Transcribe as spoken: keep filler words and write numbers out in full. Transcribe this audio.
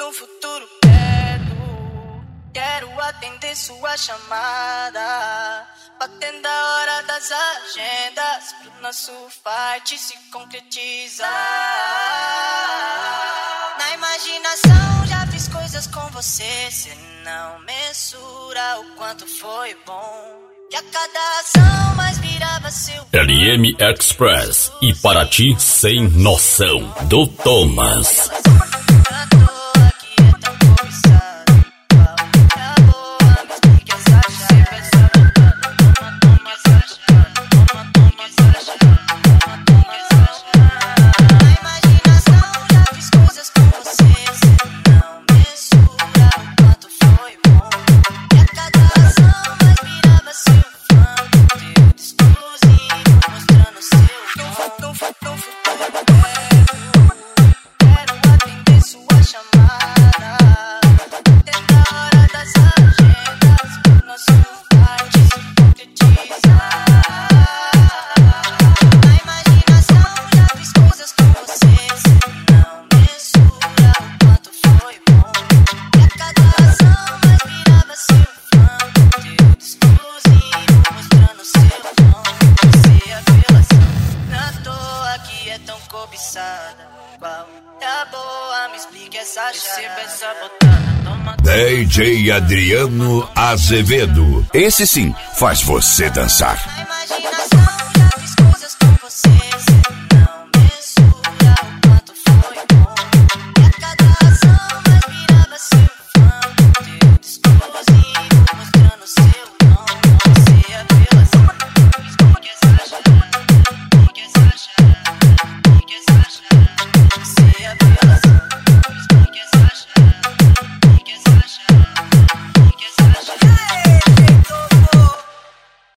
no futuro perto, quero atender sua chamada, batendo a hora das agendas, pro nosso fight se concretizar. Na imaginação já fiz coisas com você, cê não mensura o quanto foi bom. E a cada ação mais virava seu... L M Express e Paraty Sem Noção, do Thomas. D J Adriano Azevedo. Esse sim faz você dançar.